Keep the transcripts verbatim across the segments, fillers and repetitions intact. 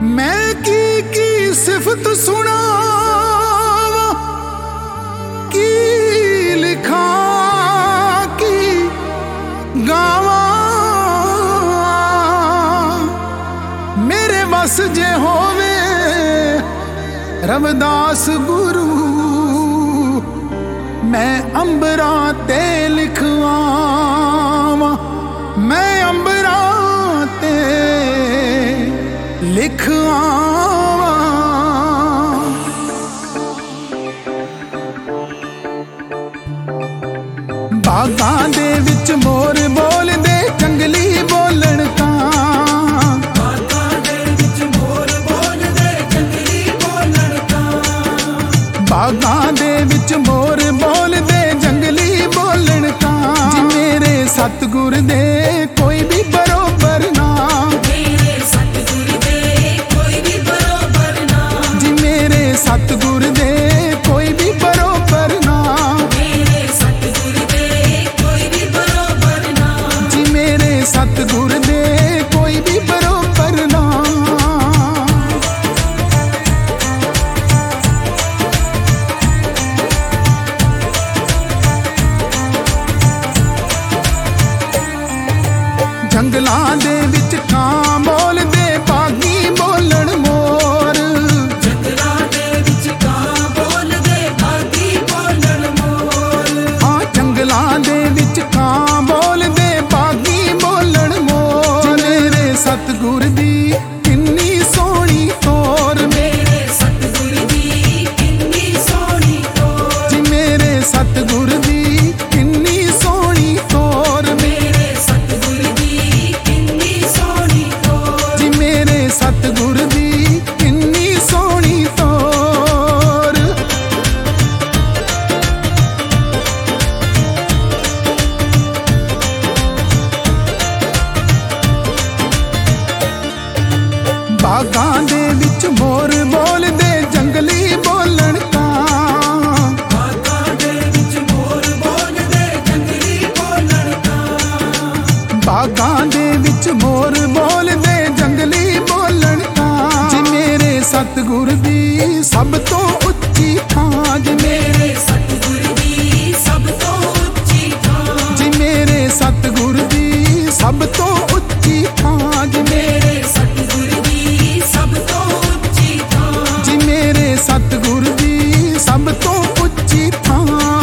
मैं की की सिफत सुनावा, की लिखा की गावा। मेरे बस जे होवे रविदास गुरु, मैं अंबरा ते लिखवावा, मैं अंबरा ते लिखवावा। बागां दे विच मोर बोलदे जंगली बोलण तां, बागां दे विच मोर बोलदे जंगली बोलण तां, बागां दे विच मोर बोलदे जंगली बोलण तां। जी मेरे सतगुर दे कोई भी बरोबर ना, मेरे सतगुर दे कोई भी बरोबर ना। जी मेरे सतगुर दे कोई भी बरोबर ना, मेरे सतगुर दे कोई भी बरोबर ना। जी मेरे सतगुर दे कोई भी बरोबर ना। जंगलां दे विच कां बोलदे बागी बोलण मोर, जंगलां दे विच कां बोलदे बागी बोलण मोर। हाँ जंगलां दे विच कां बोलदे बागी बोलण मोर। मेरे सतगुर दी किन्नी सोहनी तोर, मेरे सतगुर दी किन्नी सोहनी तोर। जी मेरे सतगुर दी किन्नी सोहनी तोर, मेरे सतगुर दी किन्नी सोहनी तोर। जी मेरे सतगुर दी किन्नी सोहनी तोर। बागां दे विच मोर बोलदे जंगली बोलण तां, बागां दे विच मोर बोलदे जंगली बोलण तां, बागां दे विच मोर बोलदे जंगली बोलण तां। जी मेरे सतगुर दी सब तो उच्ची थां, जी मेरे सतगुर दी सब तो उच्ची थां। जी मेरे सतगुर दी सब तो उच्ची थां, जी मेरे सतगुर दी सब तो उच्ची थां। जी मेरे सतगुर दी सब तो उच्ची थां।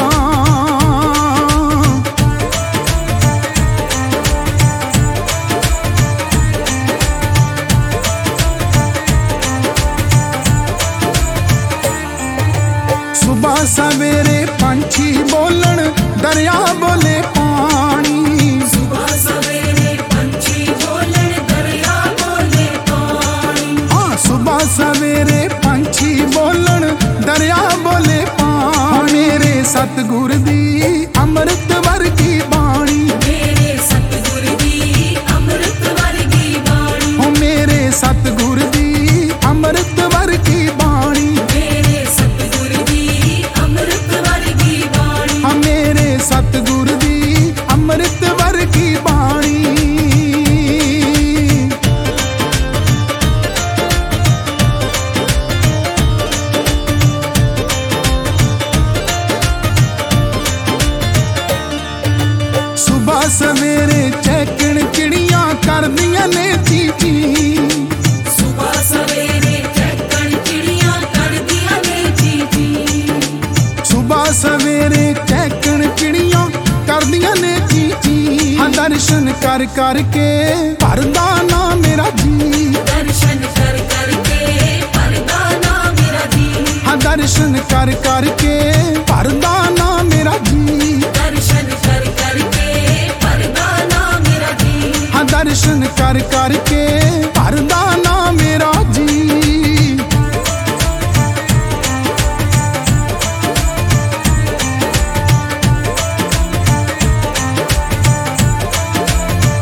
सुबह सवेरे पंछी बोलन दरिया बोले पानी, सुबह सवेरे पंछी बोलन दरिया बोले पानी। हाँ सुबह सवेरे पंछी बोलन दरिया बोले पानी। मेरे सतगुर दी अमृत वर्गी बाणी, मेरे सतगुर दी अमृत वर्गी बाणी। हो मेरे सतगुर दी अमृत वर्गी बाणी, मेरे सतगुर दी अमृत वर्गी बाणी। हाँ मेरे सतगुर दी अमृत वर्गी बाणी। सुबह सवेरे चहकण चिड़ियां करदियां ने ची ची, सुबह सवेरे चहकण चिड़ियां करदियां ने ची ची। सुबह सवेरे चहकण चिड़ियां करदियां ने ची ची। हाँ दर्शन कर कर के भरदा ना मेरा जी, दर्शन कर कर के भरदा ना मेरा जी। हाँ दर्शन कर कर के भरदा ना मेरा जी, दर्शन कर कर के भरदा ना मेरा जी। हाँ दर्शन कर कर के भरदा ना मेरा जी।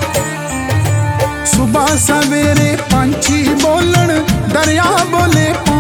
सुबह सवेरे पंछी बोलन दरिया बोले